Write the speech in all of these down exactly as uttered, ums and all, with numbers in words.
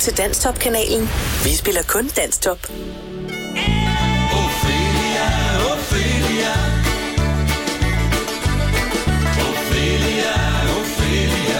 til Danstop-kanalen. Vi spiller kun Danstop. Ophelia, Ophelia. Ophelia, Ophelia.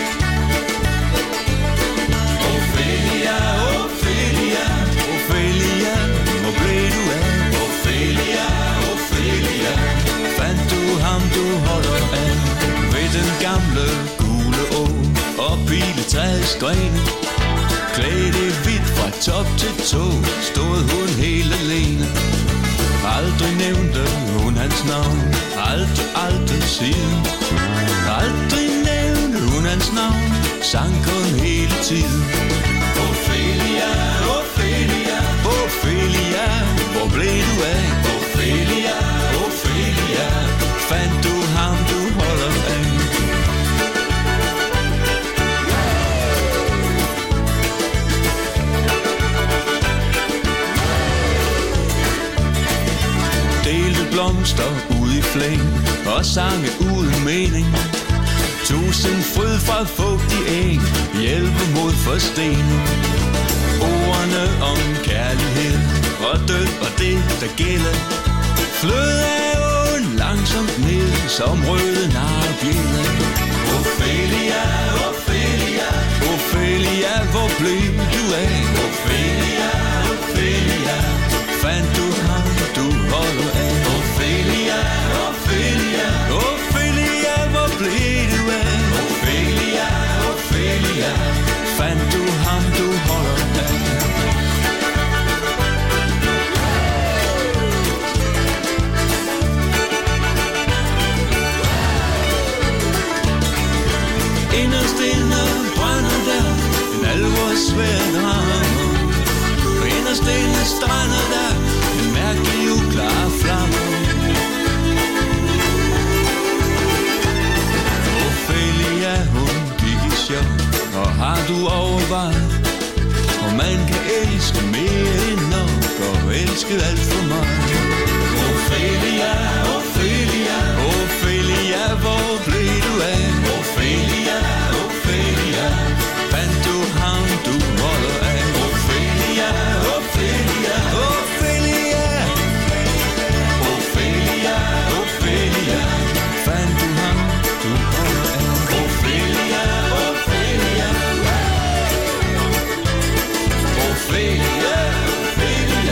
Ophelia, Ophelia. Ophelia, hvor blev du af? Ophelia, Ophelia. Fandt du ham, du holder af? Ved den gamle gule å og piletræets grene. Klædt i hvidt fra top til tå, stod hun helt alene. Aldrig nævnte hun hans navn, aldrig, aldrig siden. Aldrig nævnte hun hans navn, sang kun hele tiden. Ophelia, Ophelia, Ophelia, hvor blev du af? Ophelia, Ophelia, fandt du ham, du holder af? Delte blomster ud i flæng og sange uden mening. Tusind fryd fra fugtig eng, hjælpe mod forstening. Ordene om kærlighed og død og det, der gælder, flød af åen langsomt ned som røde narebjælder. Ophelia, Ophelia, Ophelia, hvor blev du af? Ophelia, Ophelia, fandt du ham, du holder af? Ophelia, Ophelia, Ophelia, hvor blev du af? Ophelia, Ophelia, fandt du ham, du holder af? Inderst inde brænder der en alvorsvær drama. Inderst inde strander der en mærkelig uklar flamme. Ophelia, hun gik i chok, og har du overvejet, om man kan elske mere end nok, og elske alt for meget? Ophelia, Ophelia, Ophelia, hvor blev du af? Ophelia, Ophelia, fandt du ham, du holder af? Ophelia, Ophelia, Ophelia, Ophelia, Ophelia, fandt du ham, du holder af? Ophelia, Ophelia, Ophelia, Ophelia.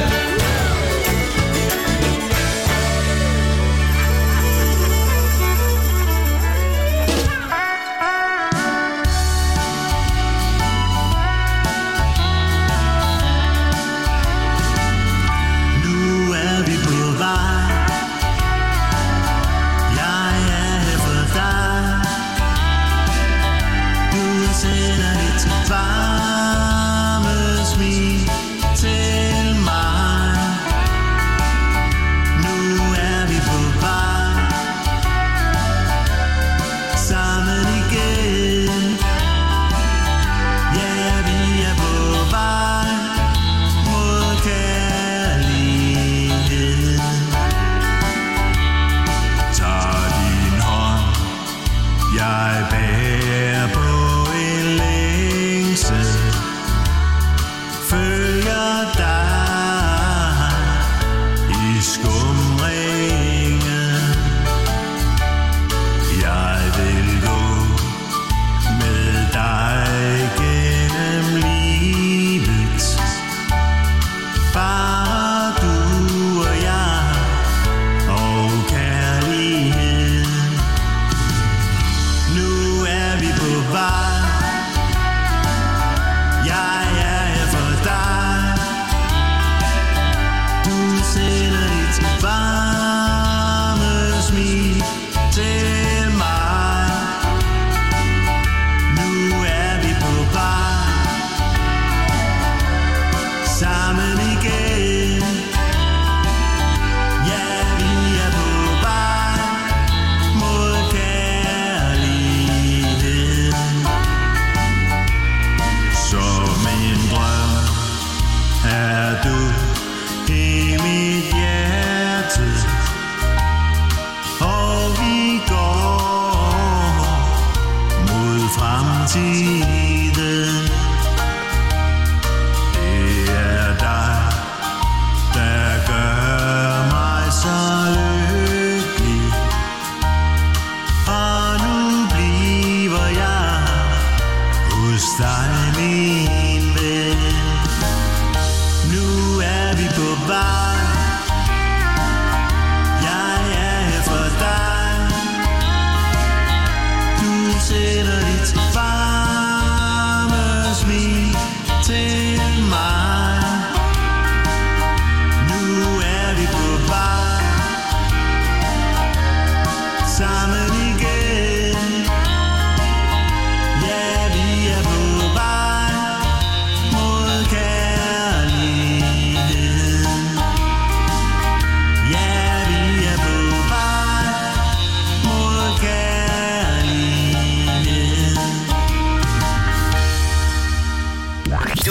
tiden.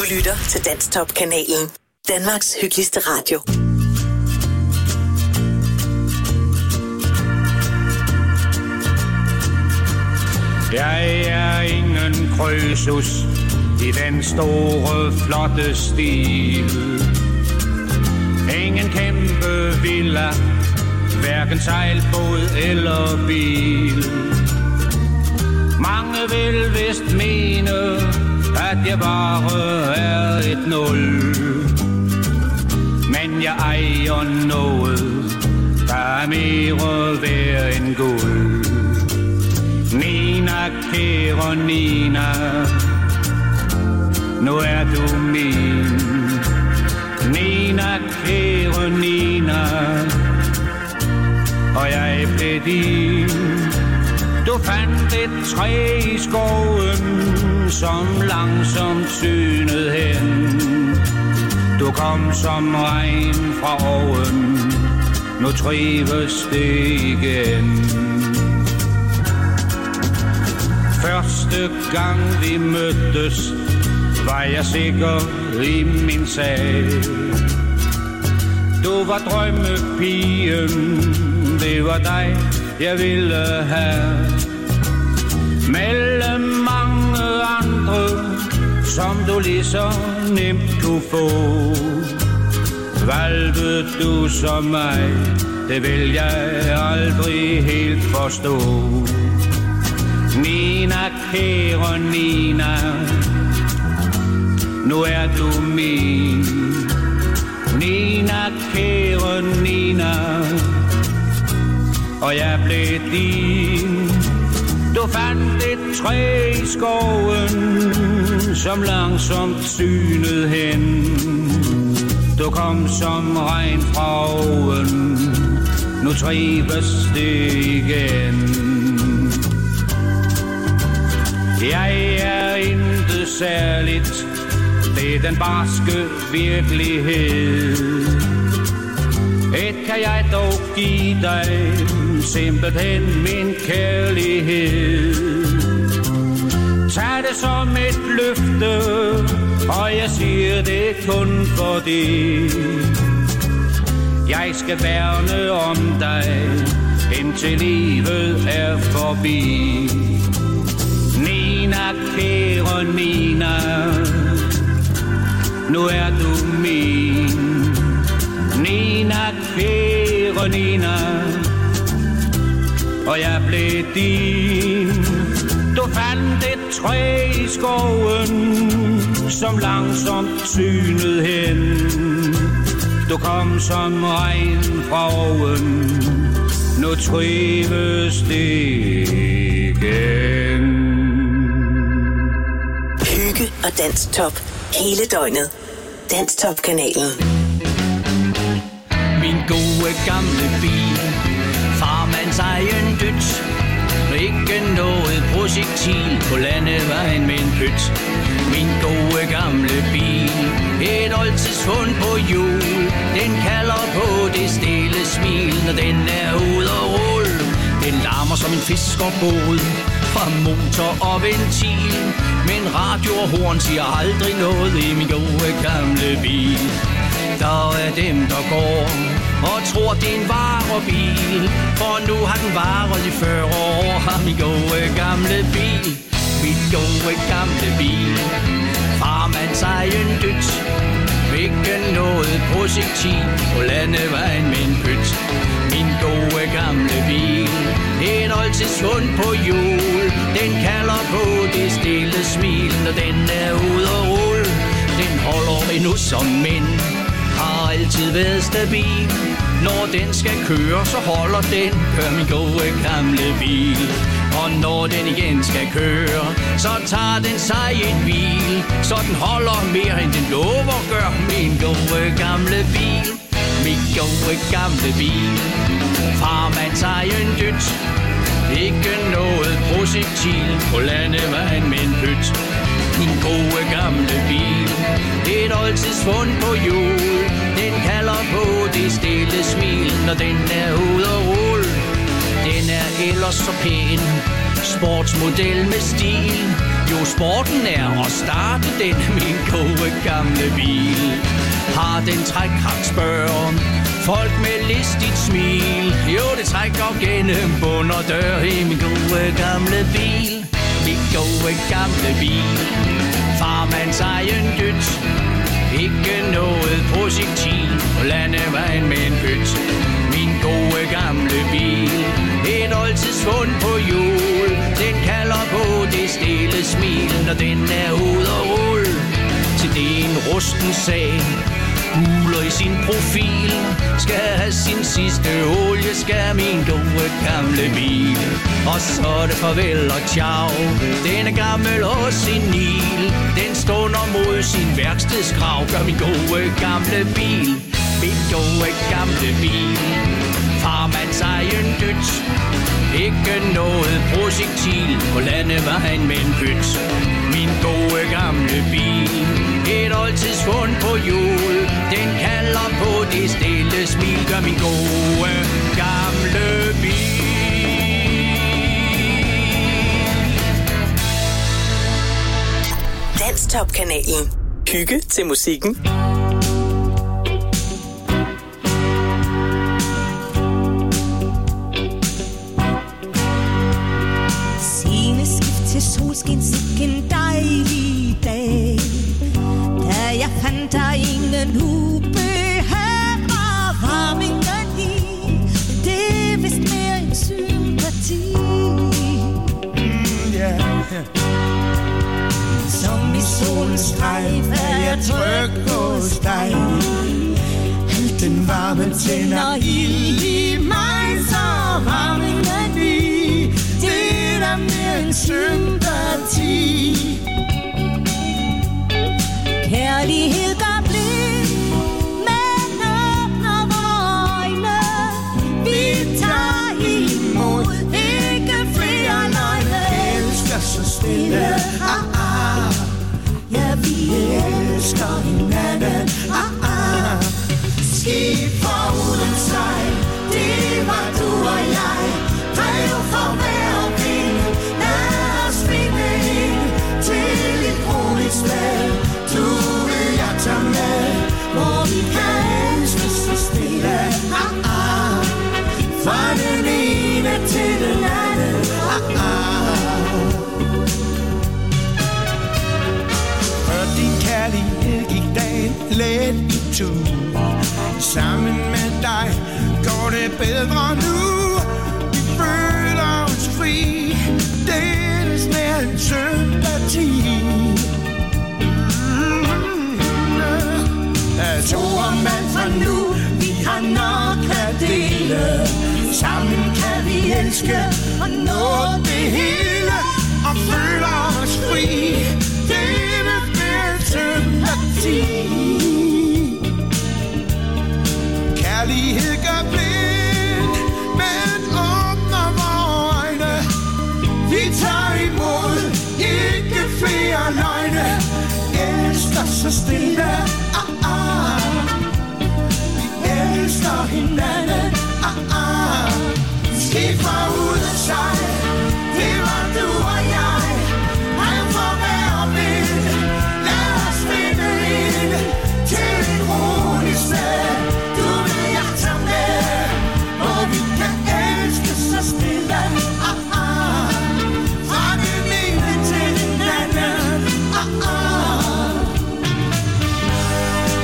lytter til Danstop-kanalen. Danmarks hyggeligste radio. Jeg er ingen krøsus i den store, flotte stil. Ingen kæmpe villa, hverken sejlbåd eller bil. Mange vil vist mene, at jeg bare er et nul. Men jeg ejer noget, der er mere værd end guld. Nina, kære Nina, nu er du min. Nina, kære Nina, og jeg blev din. Du fandt et træ i skoven, som langsomt synede hen. Du kom som regn fra oven, nu trives det igen. Første gang vi mødtes, var jeg sikker i min sag. Du var drømmepigen, det var dig, jeg ville have. Mellem mange andre, som du lige så nemt kunne få. Valgte du som mig, det vil jeg aldrig helt forstå. Nina, kære Nina, nu er du min. Nina, kære Nina, og jeg blev din. Du fandt et træ i skoven, som langsomt synede hen. Du kom som regn fra oven, nu trives det igen. Jeg er intet særligt, det er den barske virkelighed. Et kan jeg dog give dig, simpelthen min kærlighed. Tag det som et løfte, og jeg siger det kun for det. Jeg skal værne om dig, indtil livet er forbi. Nina, kære Nina, nu er du min. Nina, kære Nina, og jeg blev din. Du fandt et træ i skoven, som langsomt synede hen. Du kom som regn fra oven, nu trives det igen. Hygge og Danstop hele døgnet. Danstop-kanalen. Min gode gamle bil, farmands egen dyt. Ikke noget projektil på landevejen med en pyt. Min gode gamle bil, et oldtidsfund på hjul. Den kalder på det stille smil, når den er ude og rulle. Den larmer som en fiskerbåd fra motor og ventil. Men radio og horn siger aldrig noget i min gode gamle bil. Der er dem, der går og tror, det er en varebil. For nu har den varet i fyrre år, har min gode gamle bil. Min gode gamle bil, farmands egen dyt. Ikke noget projektil på landevejen med en pyt. Min gode gamle bil, et oldtidsfund på hjul. Den kalder på det stille smil, når den er ude og rulle. Den holder endnu som mænd, har altid været stabil. Når den skal køre, så holder den, kør min gode gamle bil. Og når den igen skal køre, så tager den sig et bil. Så den holder mere end den lover, gør min gode gamle bil. Min gode gamle bil, farmands egen dyt. Ikke noget projektil på landevejen med en pyt. Min gode gamle bil, et oldtidsfund på hjul. Den kalder på det stille smil, når den er ude og rulle. Den er ellers så pæn, sportsmodel med stil. Jo, sporten er at starte den, min gode gamle bil. Har den trækkraft, spørger folk med listigt smil. Jo, det trækker gennem bund og dør i min gode gamle bil. Min gode gamle bil, farmands egen dødt. Ikke noget projektil på landevejen med en pyt. Min gode gamle bil, et oldtidsfund på hjul. Den kalder på det stille smil, når den er ude og rulle. Til det er en rusten sag, guler i sin profil. Skal have sin sidste olie, skal min gode gamle bil. Og så er det farvel og ciao, den er gammel og senil. Den stunder mod sin værkstedsgrav, gør min gode gamle bil. Min gode gamle bil, farmands egen dødt. Ikke noget projektil på landevejen med en pyt. Min gode gamle bil, et oldtidsfund på hjul. Den kalder på det stille smil, gør min gode gamle bil. Danstopkanalen. Hygge til musikken. Til solskin, sikken dejlig dag. Da jeg fandt der ingen ubehag var varmingen i. Det er vist mere en sympati. Mm, yeah. Som i solens strejf er jeg tryg hos dig. Alt den varme tænder ild i mig, så varmingen i. Det er mere en sympati. Kærlighed gør blind, men åbner vore øjne. Vi tager imod, ikke flere løgne. Elsker så stille, ah, ah. Ja, vi elsker hinanden, ah, ah. Skib for uden sejl, det var du og jeg. Drev for hver vind, lad os finde ind til et roligt slag. Du vil jeg tage med, hvor vi kan elske så stille, ah, ah. Fra den ene til den anden, ah, ah. For din kærlighed gik dagen let i tur. Sammen med dig går det bedre nu. Vi føler os fri, det er snart en sympati. To og mand fra nu, vi har nok at dele. Sammen kan vi elske og nå det hele. Og føler os fri, det er mere sympati. Kærlighed gør blind, men åbner vore øjne. Vi tager imod, ikke flere løgne. Elsker så stille, ah, ah. Vi elsker hinanden, ah, ah. Skib fra uden sejl, det var du og jeg. Rev for hver vind, lad os finde ind til et roligt sted. Du vil jeg tage med, hvor vi kan elske så stille, ah, ah. Fra den ene til den anden, ah, ah.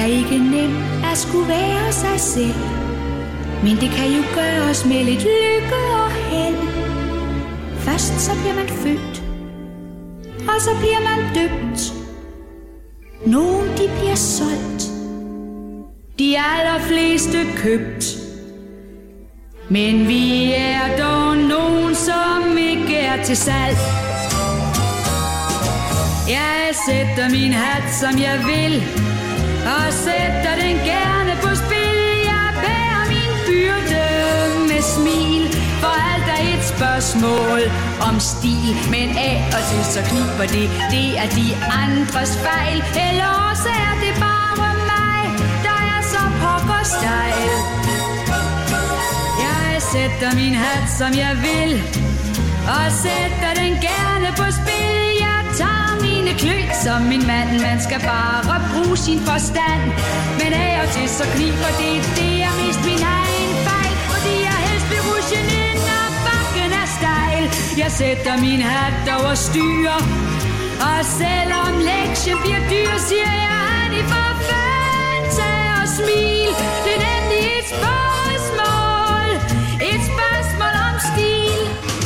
ikke nemt at skulle være sig selv, men det kan jo gøres med lidt lykke og held. Først så bliver man født, og så bliver man døbt. Nogle de bliver solgt, de allerfleste købt. Men vi er dog nogen, som ikke er til salg. Jeg sætter min hat, som jeg vil, og sætter den gerne på spil. Jeg bærer min byrde med smil, for alt er et spørgsmål om stil. Men af og til så kniber det, det er de andres fejl. Eller også er det bare mig, der er så pokkerstejl. Jeg sætter min hat, som jeg vil, og sætter den gerne på spil. Jeg tager mine klø som min mand, man skal bare bruge sin forstand. Men af og til så kniber det, det er mest min egen fejl, fordi jeg helst vil rushe ned, når bakken er stejl. Jeg sætter min hat over styr, og selvom lektien bliver dyr, siger jeg, han i for fanden, tag og smil. Det er nemlig et spørgsmål, et spørgsmål om stil.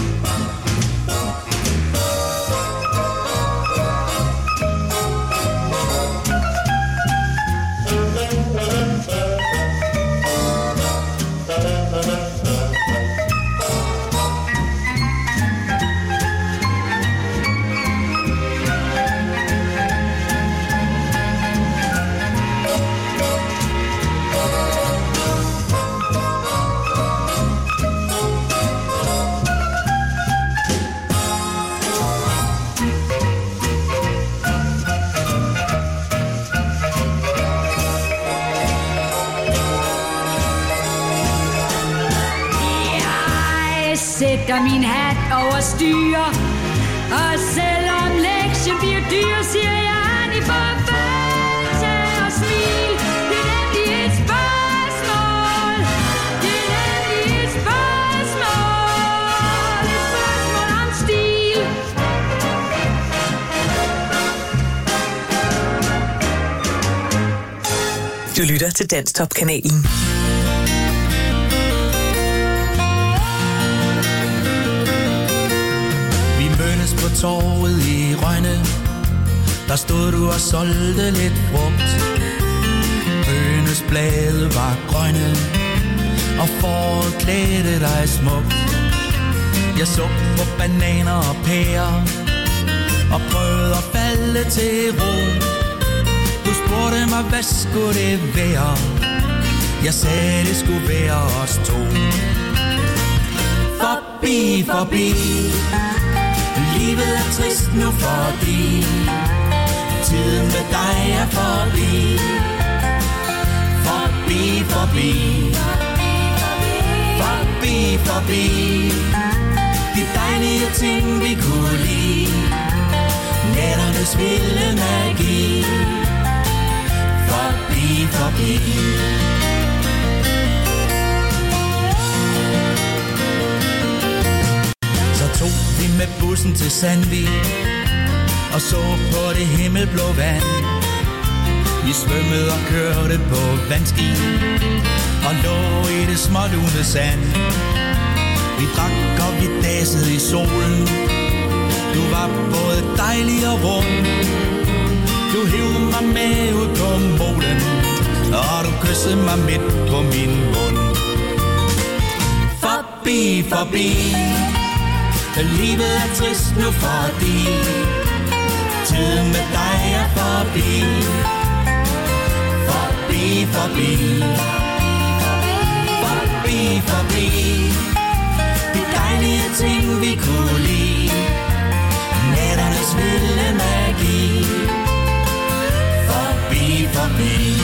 Sætter min hat over styr, og selvom lektien bliver dyr, siger jeg, han i forfald, tag og smil. Det er nemlig et spørgsmål, det er nemlig et spørgsmål, et spørgsmål om stil. Du lytter til Danstop-kanalen. På torvet i Rønne, der stod du og solgte lidt frugt. Bønnes blade var grønne, og foråret klædte dig smukt. Jeg så på bananer og pærer, og prøvede at falde til ro. Du spurgte mig, hvad skulle det være? Jeg sagde, det skulle være os to. Forbi, forbi, livet er trist nu, fordi tiden med dig er forbi. Forbi, forbi, forbi, forbi, de dejlige ting vi kunne lide, nætternes vilde magi. Forbi, forbi. Tog vi med bussen til Sandvig og så på det himmelblå vand. Vi svømmede og kørte på vandski og lå i det smålune sand. Vi drak og vi dansede i solen. Du var både dejlig og rum. Du hæv mig med ud på molen, og du kyssede mig midt på min mund. Forbi, forbi, livet er trist nu, fordi tiden med dig er forbi. Forbi, forbi, forbi, forbi, de dejlige ting vi kunne lide, nætternes vilde magi. Forbi, forbi.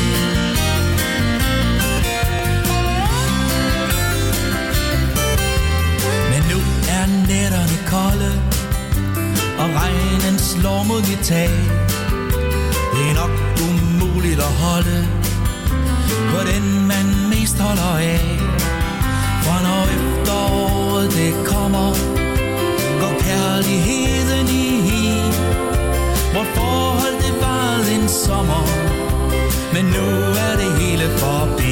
Nætterne kolde, og regnen slår mod dit tag. Det er nok umuligt at holde på den man mest holder af. For når efteråret det kommer, går kærligheden i hi. Vort forhold det varede en sommer, men nu er det hele forbi.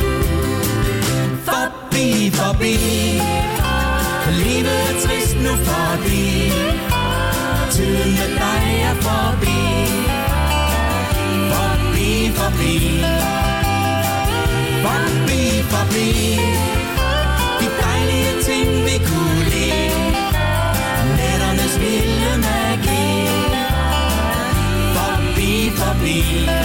Forbi, forbi, for livet er trist nu forbi. Tiden med dig er forbi. Forbi, forbi, forbi, forbi. De dejlige ting vi kunne lide, nætternes vilde magi. Forbi, forbi,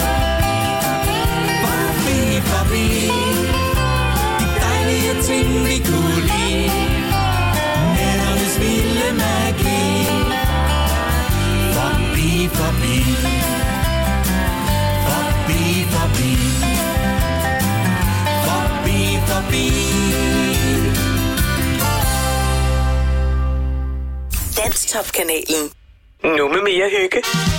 forbi, forbi. De dejlige ting vi kunne lide, nætternes vilde magi. Forbi, forbi, forbi, forbi, forbi, forbi. Danstop-kanalen. Nu med mere hygge.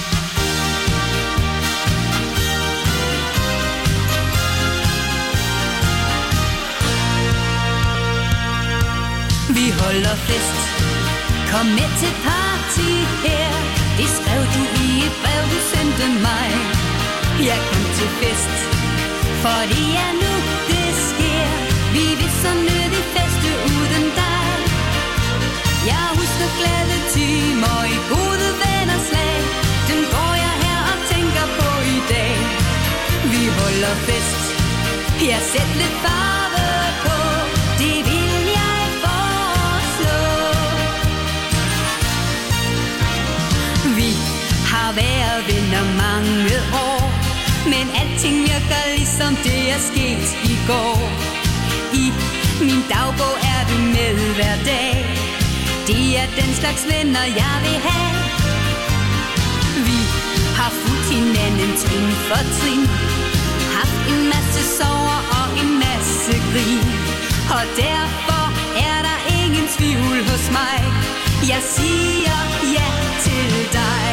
Vi holder fest. Kom med til party her. Det skrev du i et brev, du sendte mig. Jeg kom til fest, for det er nu, det sker. Vi vil så nødig feste uden dig. Jeg husker glade timer i gode venners lag. Den går jeg her og tænker på i dag. Vi holder fest. Jeg sætter lidt farve på. Det vil jeg foreslå. Vi har været venner mange år, men alting virker ligesom det er sket i går. I min dagbog er du med hver dag. Det er den slags venner jeg vil have. Vi har fulgt hinanden trin for trin, haft en masse sorger og en masse grin, og derfor er der ingen tvivl hos mig. Jeg siger ja til dig.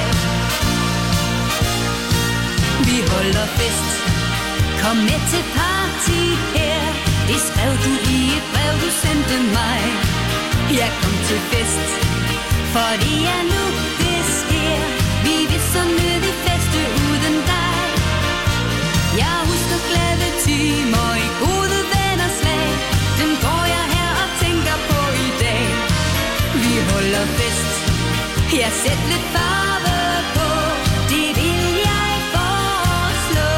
Vi holder fest. Kom med til party her. Det skrev du i et brev, du sendte mig. Jeg kom til fest, for det er nu, det sker. Vi vil så nødig feste uden dig. Jeg husker glade timer i gode venners lag. Den går jeg her og tænker på i dag. Vi holder fest. Jeg sætter lidt farve på. Det vil jeg foreslå.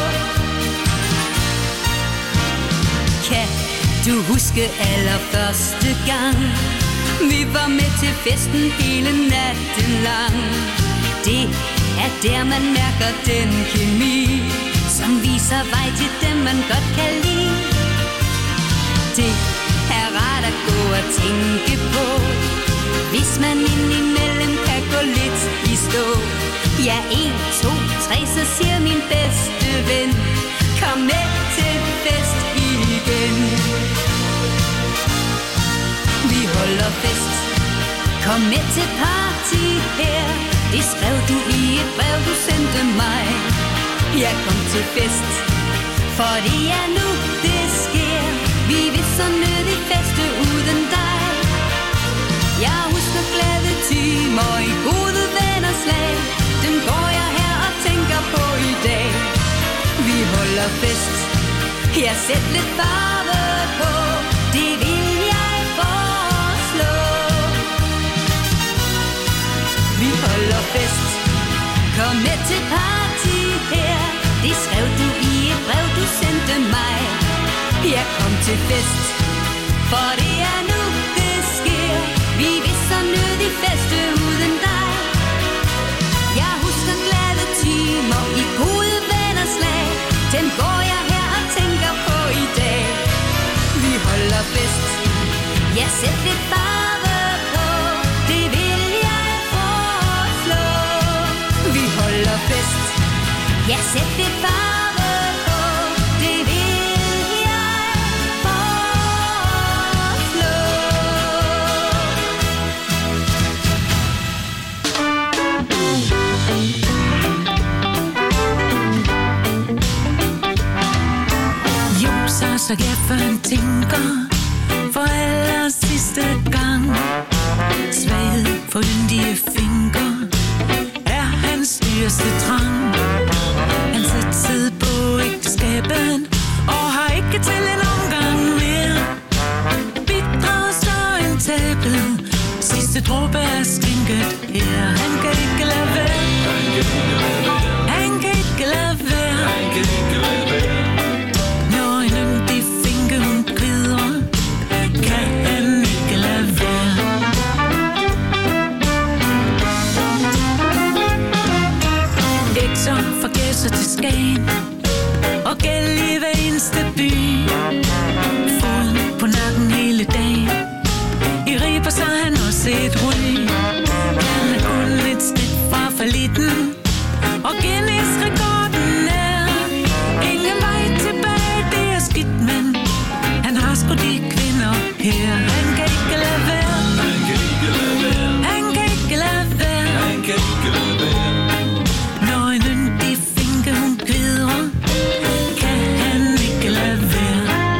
Kan du huske allerførste gang vi var med til festen hele natten lang? Det er der man mærker den kemi, som viser vej til dem man godt kan lide. Det er rart at gå og tænke på, hvis man indimellem kan gå lidt i stå. Ja, en, to, tre, så siger min bedste ven, kom med til fest igen. Vi holder fest. Kom med til party her. Det skrev du i et brev, du sendte mig. Jeg kom til fest, for det er nu, det sker. Vi vil så nødig feste uden dig. Jeg husker glade timer i gode venners lag. Den går jeg her og tænker på i dag. Vi holder fest. Jeg sætter lidt farve på. Det vil jeg foreslå. Vi holder fest. Kom med til party her. Det skrev du i et brev, du sendte mig. Jeg kom til fest, for det er nu, det sker. Vi vil så nødig feste uden dig. Jeg husker glade timer i gode venners lag. Den går jeg her og tænker på i dag. Vi holder fest. Jeg sætter lidt farve på. Det vil jeg foreslå. Vi holder fest. Jeg sætter lidt farve på. Det vil jeg foreslå. Jo, så så jeg for en tænker for aller sidste gang. Svaghed for yndige fingre er hans styrste trang. Han satte på hjertet. Sidste dråbe er skænket her. Han kan ikke lade være. Han kan ikke lade være. Han kan ikke lade være. Når en yndig finke hun kvidrer, kan han ikke lade være. Ekser forgæsser til Skagen og gæld i hver eneste by. Foden på nakken hele dagen. I Riber så han også et ry. Han er kun et skridt fra fallitten, og Guinness-rekorden er ingen vej tilbage. Det er skidt, men han har sgu de kvinder her. Han kan ikke lade være. Han kan ikke lade være. Han kan ikke lade være. Han kan ikke lade være. Når en yndig finke hun kvidrer, kan han ikke lade være.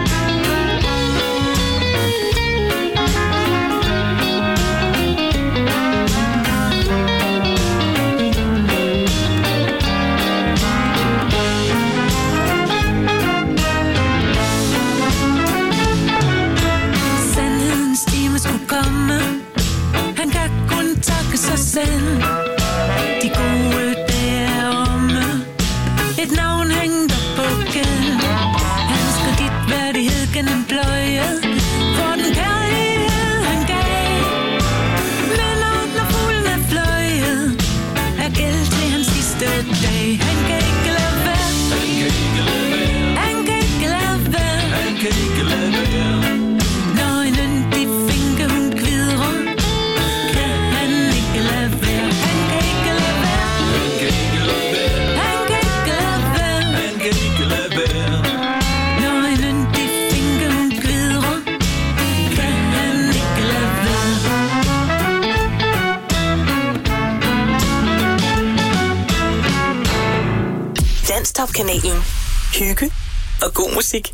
Sandhedens time skulle komme. Han kan kun takke sig selv. De gode dage er omme. Et navn hængt op på gæld. Hans kreditværdighed gennem pløjet for den kærlighed han gav. Men når fuglen er fløjet, er gæld til hans sidste dag. Han kan ikke lade være. Han kan ikke lade være. Han kan ikke lade være. Han kan ikke lade være. Når en yndig finke hun kvidrer, kan han ikke lade være. Han kan ikke lade være. Han kan ikke lade være. Han kan ikke lade være. Han kan ikke lade være. Når en yndig finke hun kvidrer, kan han ikke lade være. Danstop-kanalen. Hygge og god musik.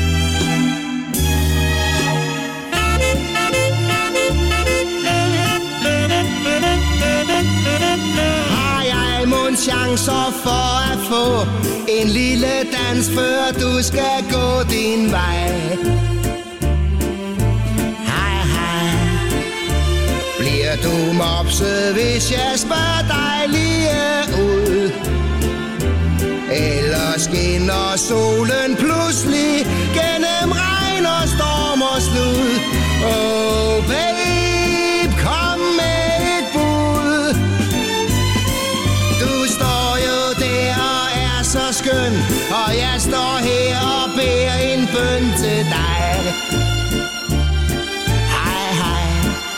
Har jeg mon chancer for at få en lille dans, før du skal gå din vej? Hej, hej. Bliver du mopset, hvis jeg spørger dig lige ud? Eller skinner solen pludselig gennem regn og storm og slud? Oh babe, kom med et bud. Du står jo der og er så skøn, og jeg står her og beder en bøn til dig. Hej, hej.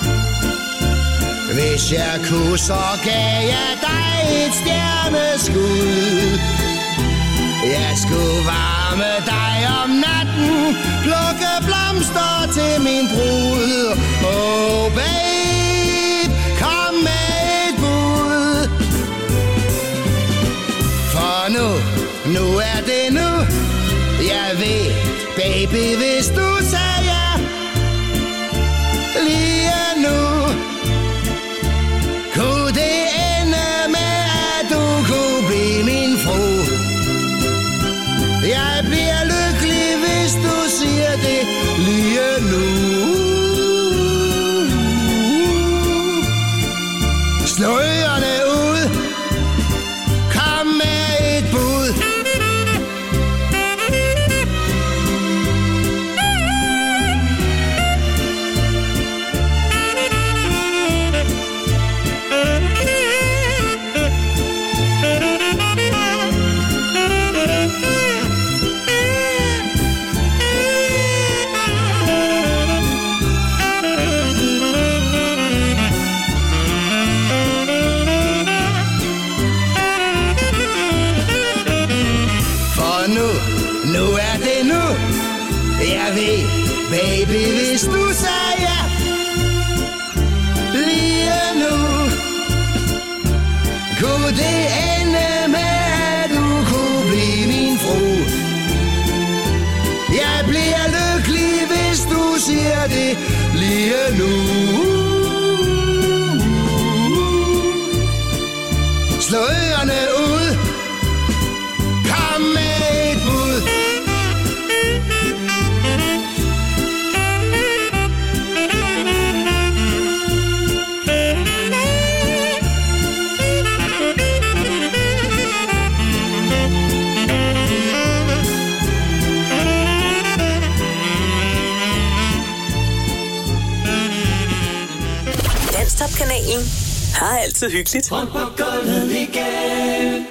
Hvis jeg kunne, så gav jeg dig et stjerneskud. Jeg skulle varme dig om natten, plukke blomster til min brud. Oh babe, kom med et bud. For nu, nu er det nu. Jeg ved, baby, hvis du sagde ja lige nu, kunne det ende med, at du kunne blive min fru. Jeg bliver lykkelig, hvis du siger det lige nu. Slå ørerne ud. Kom med et bud. Nu er det nu. Jeg ved, baby, hvis du sagde ja lige nu, kunne det ende med, at du kunne blive min fru. Jeg bliver lykkelig, hvis du siger det lige nu. Slå ørerne ud. Kom med et bud. Danstop-kanalen. Har altid hyggeligt. Rundt på gulvet igen.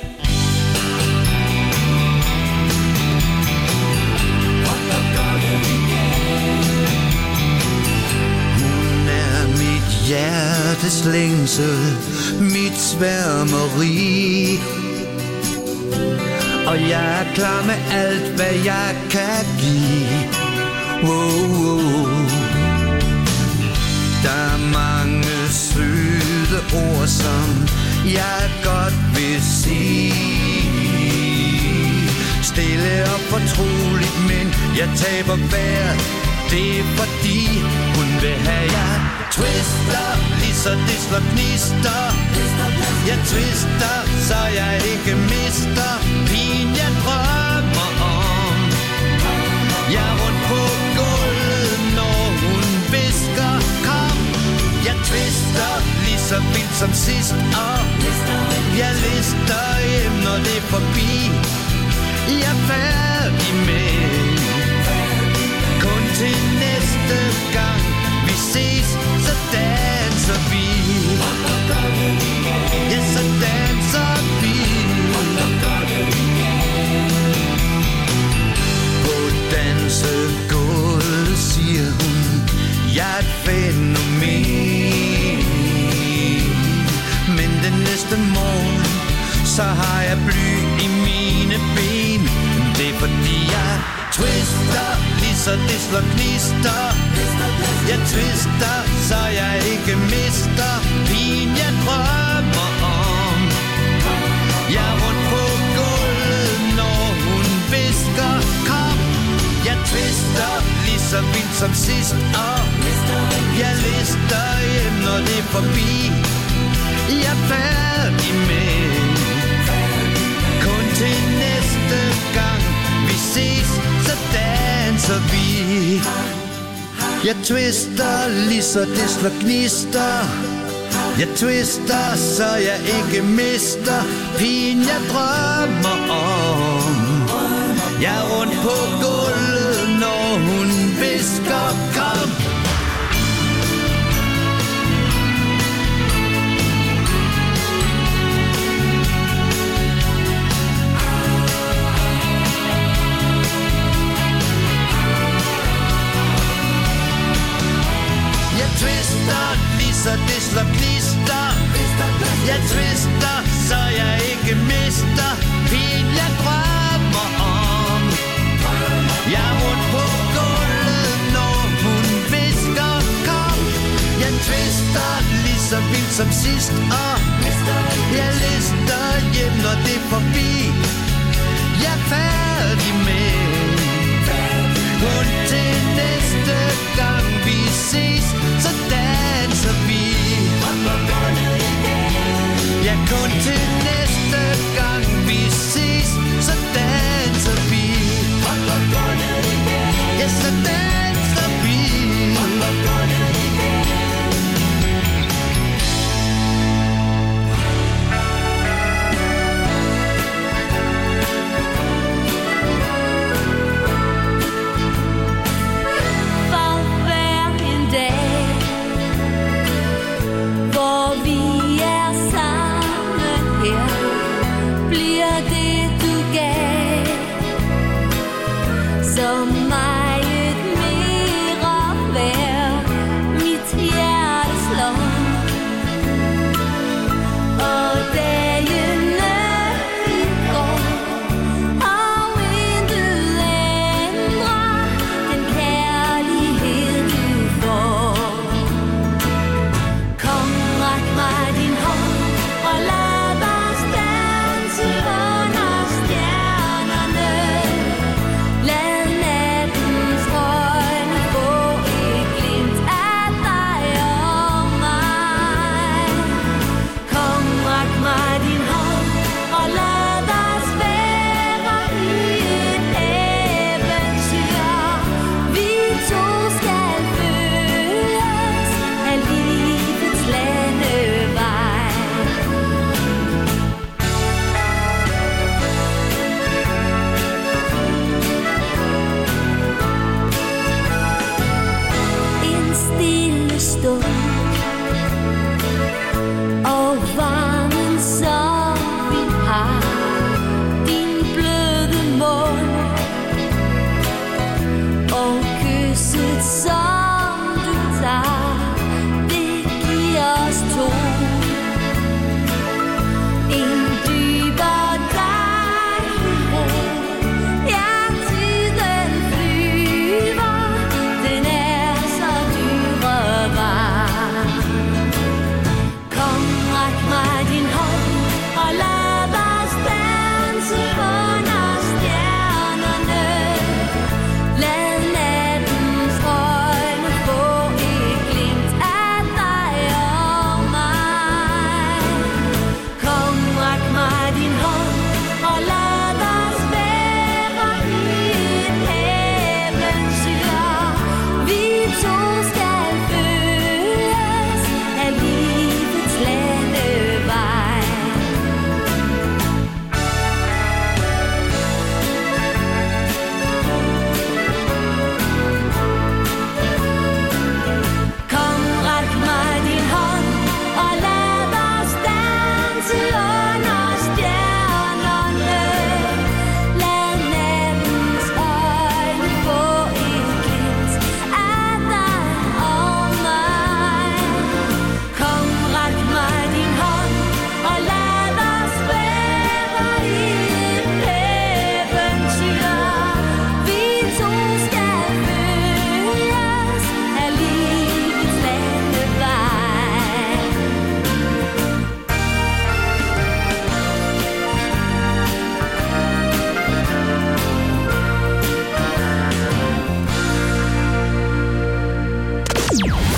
Rundt på gulvet igen. Hun er mit hjertes længsel, mit sværmeri. Og jeg er klar med alt, hvad jeg kan give. Wow, wow. Der er mange søde ord, som jeg godt vil sige. Stille og fortroligt, men jeg taber vejret. Det er fordi hun vil have jeg twister, lige så det slår gnister. Jeg twister, så jeg ikke mister pigen jeg drømmer om. Jeg er rundt på gulvet, når hun visker kom. Jeg twister, lige så vildt som sidst. Og jeg lister hjem, når det er forbi. Jeg er færdig med kun til næste gang vi ses, så danser vi. Ja, så danser vi. På dansegulvet siger hun, jeg er et fænomen. Men den næste morgen, så har jeg bly i mine ben. Det er fordi jeg twister, lige så det slår gnister. Jeg twister, så jeg ikke mister pigen jeg drømmer om. Jeg er rundt på gulvet, når hun visker kom. Jeg twister, lige så vildt som sidst. Og jeg lister hjem, når det er forbi. Jeg er færdig med kun til næste gang vi ses, så danser vi. Jeg twister, lige så det slår gnister. Jeg twister, så jeg ikke mister pigen jeg drømmer om. Jeg er rundt på gulvet, når hun visker kom. Twister, lige så det slår gnister. Jeg twister, så jeg ikke mister pigen jeg drømmer om. Jeg er rundt på gulvet, når hun visker kom. Jeg twister, lige så vildt som sidst. Og jeg lister hjem, når det er forbi. Jeg er færdig med kun til næste gang vi ses, så danser vi. Ja, kun til næste gang vi ses, så danser vi. Ja, så danser vi.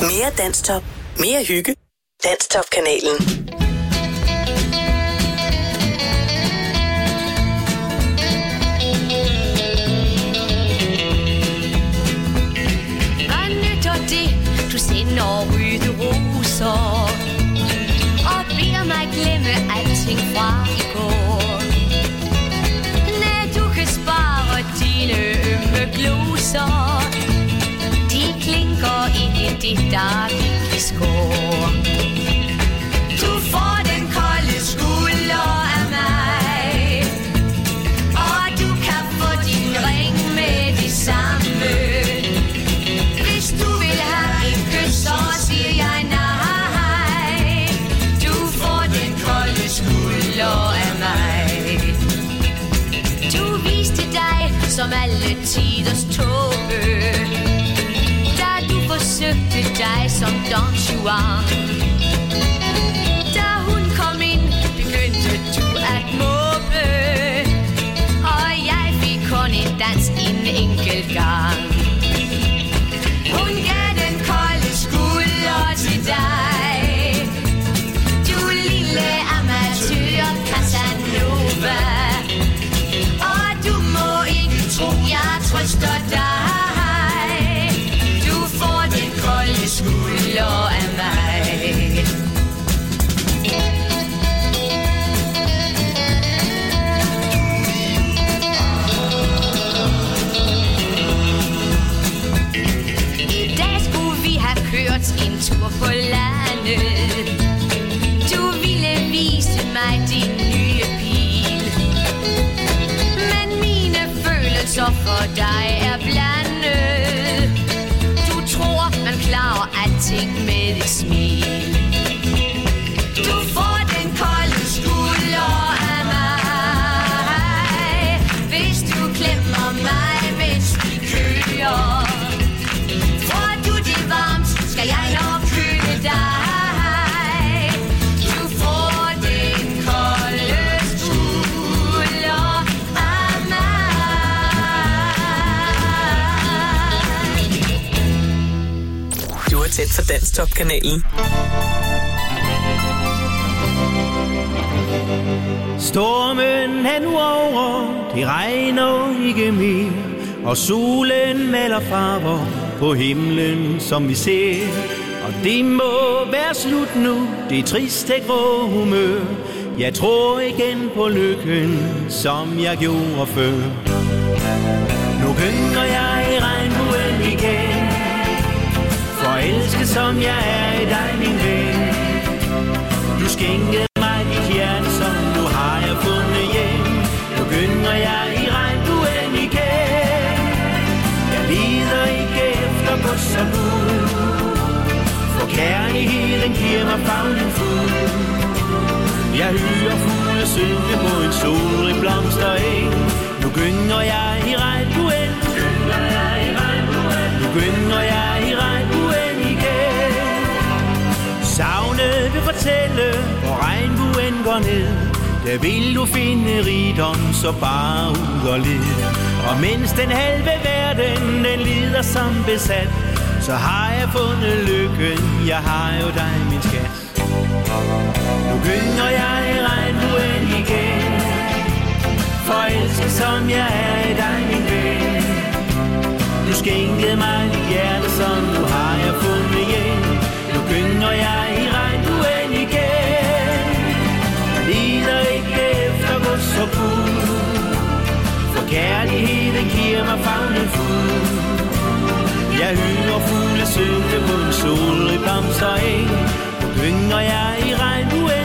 Mere Danstop. Mere hygge. Danstop-kanalen. Hvad nytter det, du sender røde roser og beder mig glemme alting fra i går? Nej, du kan spare dine ømme gloser. De klinker ind i dit daglige skår. Du får den kolde skulder af mig, og du kan få din ring med det samme. Hvis du vil have et kys, så siger jeg nej. Du får den kolde skulder af mig. Du viste dig som alle tiders tåbe, da du forsøgte dig som Don Juan. Da hun kom ind, begyndte du at måbe, og jeg fik kun en dans en enkelt gang. Hun gav den kolde skulder til dig, du lille amatør Casanova. Og du må ikke tro, jeg trøster dig. Du får den kolde skulder af mig. I dag skulle vi have kørt en tur på landet. Du ville vise mig din nye bil, men mine følelser for dig er blandet. Du tror, man klarer alting med et smil. Du får den kolde skulder af mig, hvis du klemmer mig, mens vi kører. Får du det varmt, skal jeg nok køle dig. Du får den kolde skulder af mig. Du er tæt for Danstop-kanalen. Stormen er nu over, det regner ikke mere, og solen maler farver på himlen, som vi ser. Og det må være slut nu, det triste grå humør. Jeg tror igen på lykken, som jeg gjorde før. Nu gynger jeg i regnbuen igen, forelsket som jeg er i dig, min ven. Du skænkede mig dit hjerte, som nu har jeg fundet hjem. Nu gynger jeg i regnbuen igen. Jeg lider ikke efter gods og guld, for kærligheden giver mig favnen fuld. Jeg hører fugle synge på en solrig blomstereng. Nu gynger jeg i regnbuen. Nu gynger jeg i regnbuen igen. Savnet vil fortælle, hvor regnbuen går ned. Der vil du finde rigdom, så bare ud og led. Og mens den halve verden, den lider som besat, så har jeg fundet lykken, jeg har jo dig, min skat. Nu gynger jeg i regnbuen igen, forelsket som jeg er i dig, min ven. Du skænkede mig dit hjerte, som nu har jeg fundet hjem. Nu gynger jeg i regnbuen igen. Jeg lider ikke efter gods og guld, for kærligheden giver mig favnen fuld. Jeg hører fugle synge på en solrig blomstereng. Nu gynger jeg i regnbuen.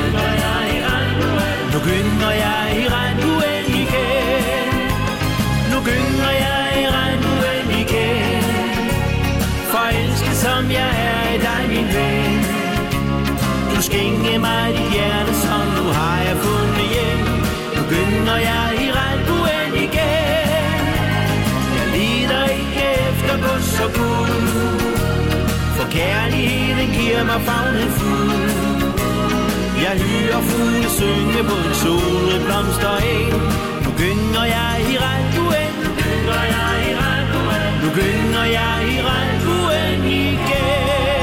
Nu gynger jeg i regnbuen igen. Nu gynger jeg i regnbuen igen, forelsket som jeg er i dig, min ven. Du skænker mig dit hjerte, som nu har jeg fundet hjem. Nu gynger jeg i regnbuen igen. Jeg lider ikke efter gods og guld, for kærligheden giver mig favnen fuld. Jeg hører fugle synge på en solrig blomstereng. Nu gynger jeg i regnbuen. Nu gynger jeg i regnbuen. Nu gynger jeg i regnbuen igen.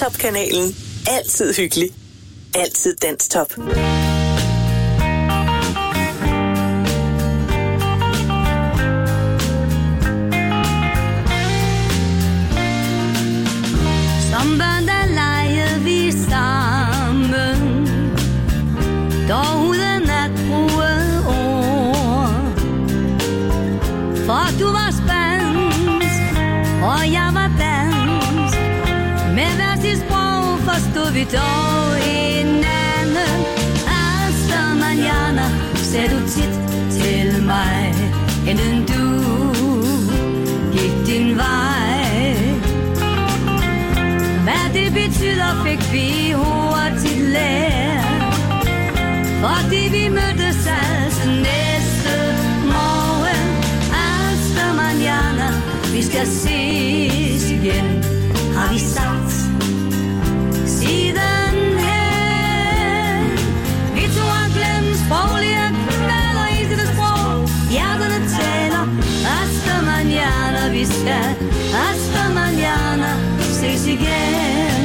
Danstop-kanalen. Altid hyggelig. Altid Danstop. Som børn, der legede vi sammen, dog uden at bruge ord. For du var spansk, og jeg var dansk. Med hver sit sprog forstod vi dog hinanden. Hasta mañana, sagde du tit til mig, inden du gik din vej. Hvad det betyder, fik vi hurtigt lært, fordi vi mødtes altså næste morgen. Hasta mañana, vi skal ses igen, har vi sagt sidenhen. Vi to har glemt sproglige kvaler i sit sprog. Hjerterne taler, hasta mañana, vi skal hasta mañana ses igen.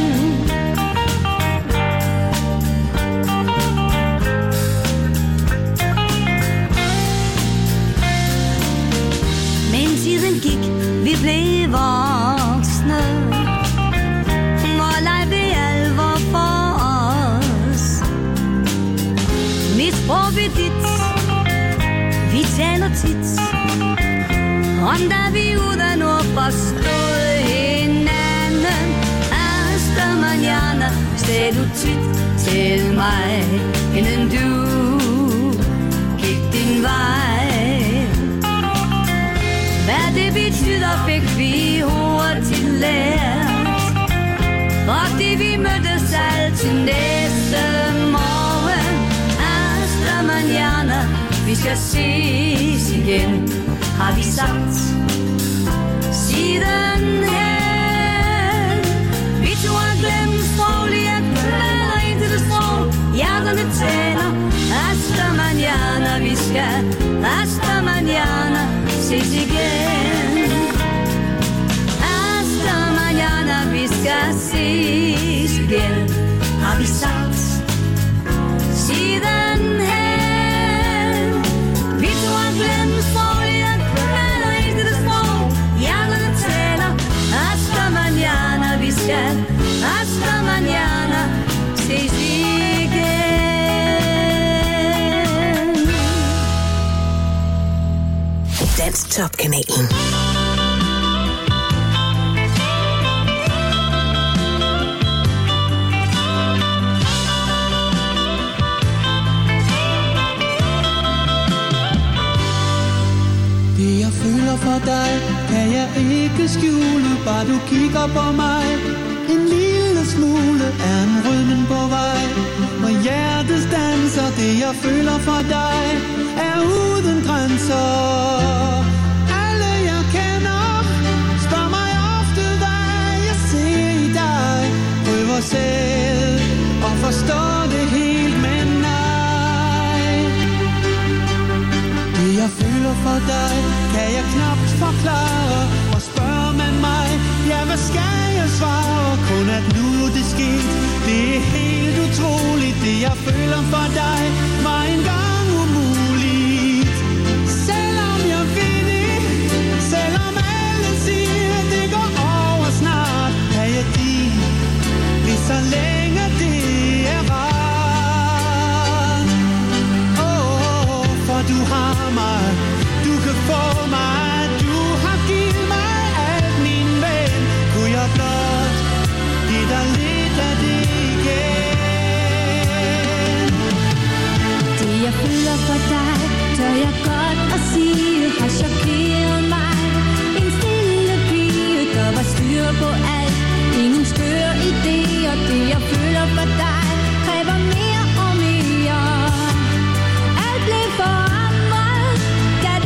Men tiden gik, vi blev voksne, og leg blev alvor for os. Mit sprog blev dit, vi taler tit, om da vi uden ord forstod hinanden. Hasta mañana, sagde du tit til mig, inden du gik din vej. Hvad det betyder, fik vi hurtigt lært, fordi vi mødtes altid næste morgen. Hasta mañana, vi skal ses igen, har vi sagt sidenhen. Vi to har glemt sproglige kvaler i det sprog. Hjerterne taler, hasta mañana, vi skal hasta mañana ses igen. Hasta mañana, vi skal ses igen, har vi sagt sidenhen. Vi to har glemt sproglige kvaler i det sprog. Hjerterne taler, hasta mañana, vi skal hasta mañana ses igen. Danstop-kanalen. Det jeg føler for dig, kan jeg ikke skjule, bare du kigger på mig. En lille smule er en rødmen på vej, og hjertet danser. Det jeg føler for dig er uden grænser. Alle jeg kender spørger mig ofte, hvad jeg ser i dig. Prøver selv og forstår det helt, men nej. Det jeg føler for dig, kan jeg knapt forklare. Og spørger man mig, ja hvad skal jeg svare? Kun at nu det skete, det er helt utroligt. Det jeg føler for dig, var engang umuligt. Selvom jeg ved det, selvom alle siger, det går over snart, er jeg din, lige så længe det er rart. Åh, oh, for du har mig, du kan få mig, du har givet mig alt, min ven. Kunne jeg blot give dig lidt af det igen. Det jeg føler for dig, tør jeg godt at sige, har chokeret mig. En stille pige, der var styr på alt, ingen skøre idéer. Det jeg føler for dig, kræver mere og mere. Alt blev forandret, da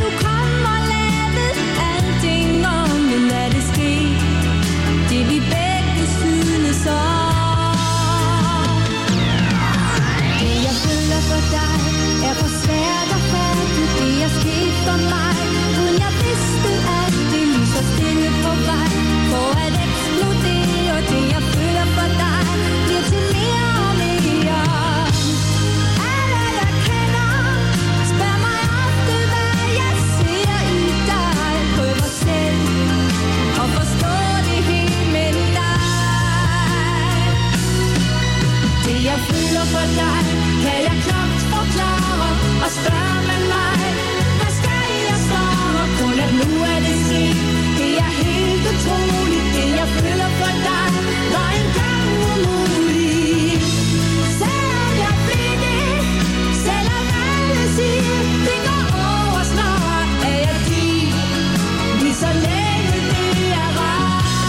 føler for dig, kan jeg klogt forklare og spørge med mig. Hvad skal jeg svare? Kun at nu er det set. Det er helt utroligt, det jeg føler for dig var engang umuligt. Selvom jeg fik det, selvom alle siger, det går over snart, er jeg din, lige så længe det er rart.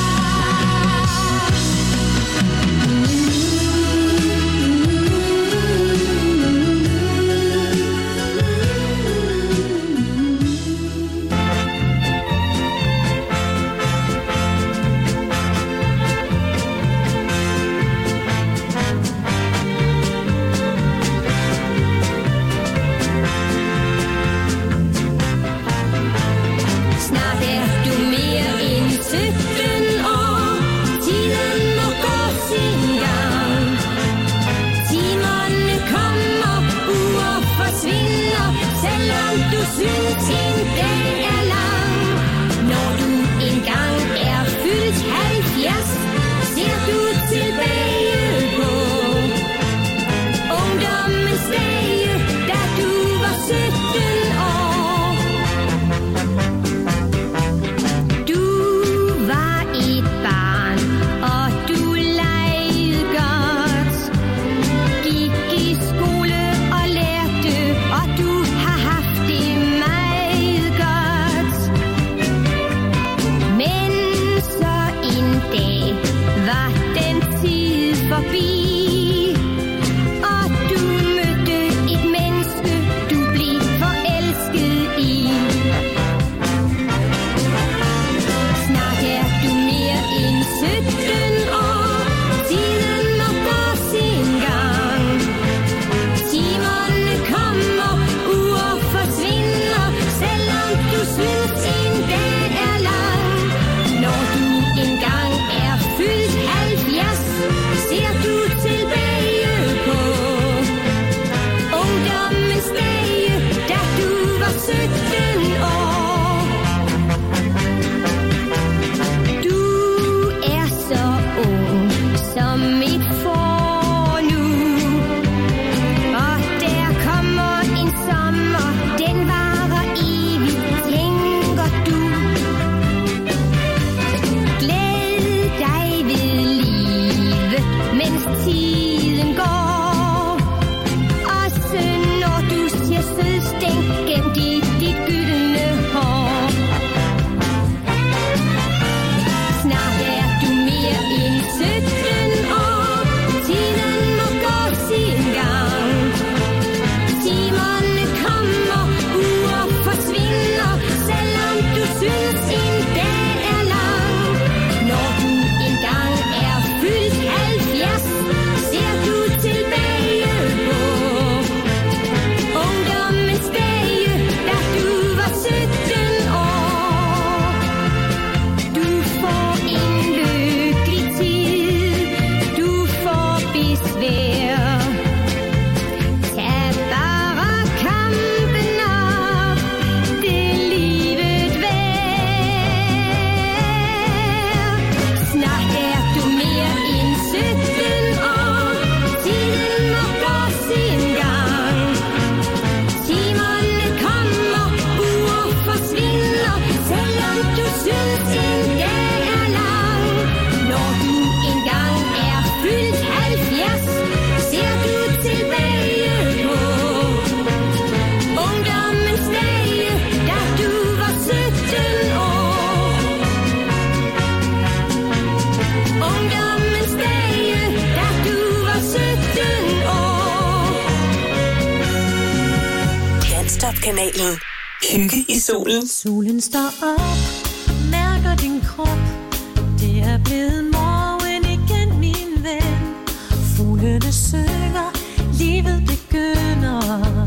Kanalen. Hygge i solen. Solen står op, mærker din krop. Det er blevet morgen igen, min ven. Fuglene synger, livet begynder.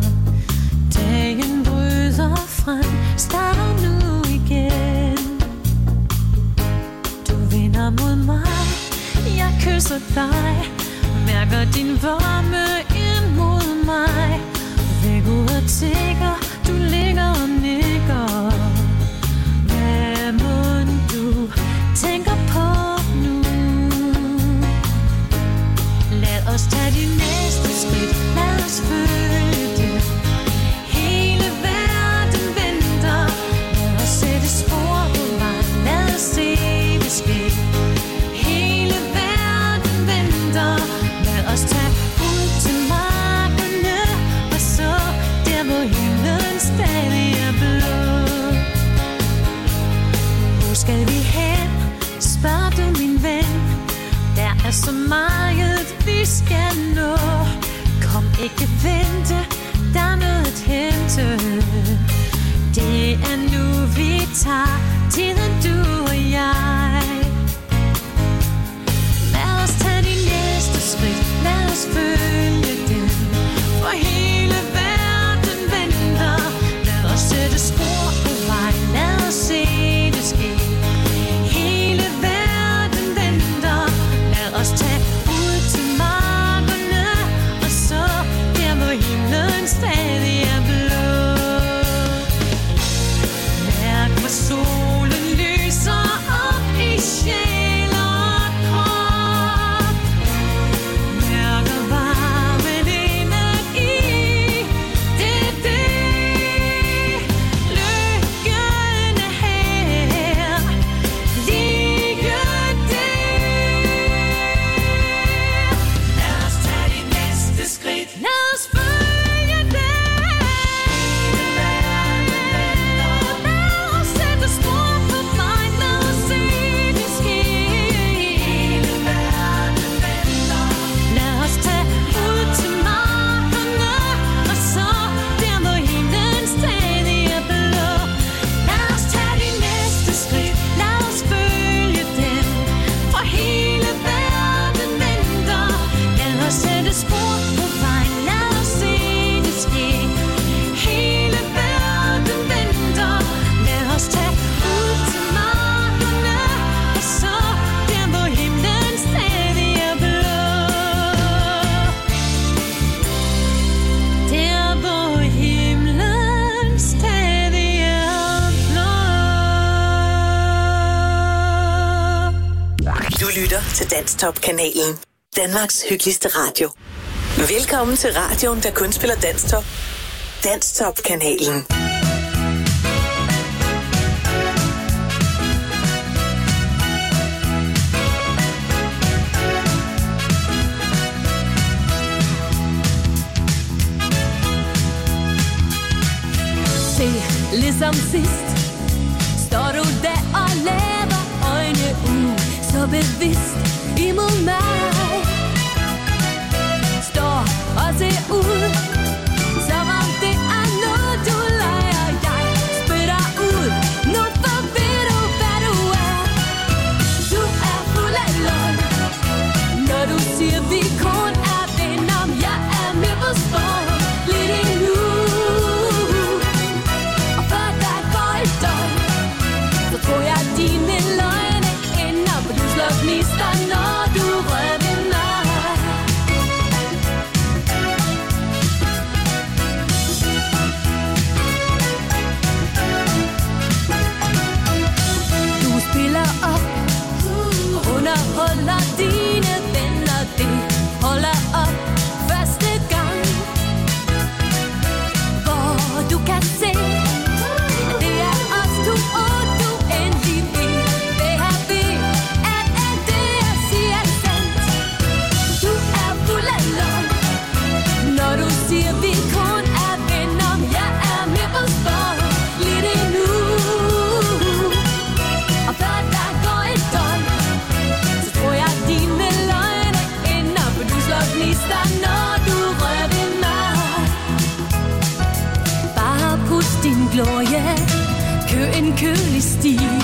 Dagen bryder frem, starter nu igen. Du vender mod mig, jeg kysser dig. Mærker din varme ind mod mig. Væk ud og tigger, du ligger og nikker. Hvad må du tænker på nu? Lad os tage din næ os følge det. Hele verden venter. Lad os sætte spor på vejen. Lad os se det ske. Hele verden venter. Lad os tage ud til markerne. Og så der hvor himlen stadig er blå. Hvor skal vi hen? Spørg du min ven. Der er så meget vi skal nå. Kom ikke vente, der er noget at hente. Det er nu vi tager tiden du og jeg. Lad os tage de næste skridt. Lad os følge dem. For hele verden venter. Lad os sætte spor på vejen. Lad os se det ske. Hele verden venter. Lad os tage ud til markerne. Og så der hvor himlen stadig er blå. Mærk hvor solen lyser op i sjæl og krop. Mærker varmen indeni. Det er det. Lykken er her. Lige der. Lad os tage de næste skridt. Lad os følge det. Hele verden venter. Lad os sætte spor på vejen. Lad os se det ske. Hele verden venter. Lad os tage ud til markerne. Og så der hvor himlen stadig er blå. Lad os tage de næste skridt. Lad os følge dem. For hele verden venter. Lad os sætte spor på vejen. Lad os se det ske. Hele verden venter. Lad os tage ud til markerne. Og så der hvor himlen stadig er blå. Der hvor himlen stadig er blå. Du lytter til Danstop-kanalen. Danmarks hyggeligste radio. Velkommen til radioen, der kun spiller Danstop. Danstop-kanalen. Se, ligesom sidst står du der og laver øjne ud. Så bevidst imod mig. Står og ser ud, som om det er noget du leger. Jeg spytter ud, nu for ved du hvad du er. Du er fuld af løgn, når du siger vi kun er venner. Jeg er med på spor, lidt endnu. Og før der går et døgn, så tror jeg dine løgne ender på du slår gnister, når du rører ved mig. Du spiller op, underholder dine venner, det holder op første gang. Hvor du kan se, at det er os to, og du endelig vil. Det har vi, at alt det jeg siger er sandt. Du er fuld af løgn, når du siger vi kun er venner. Jeg er med på spor, lidt endnu. Og før der går et døgn, så tror jeg dine løgne ender, for du slår gnister, når du rører ved mig. Bare pust din glorie, kø en kølig stil.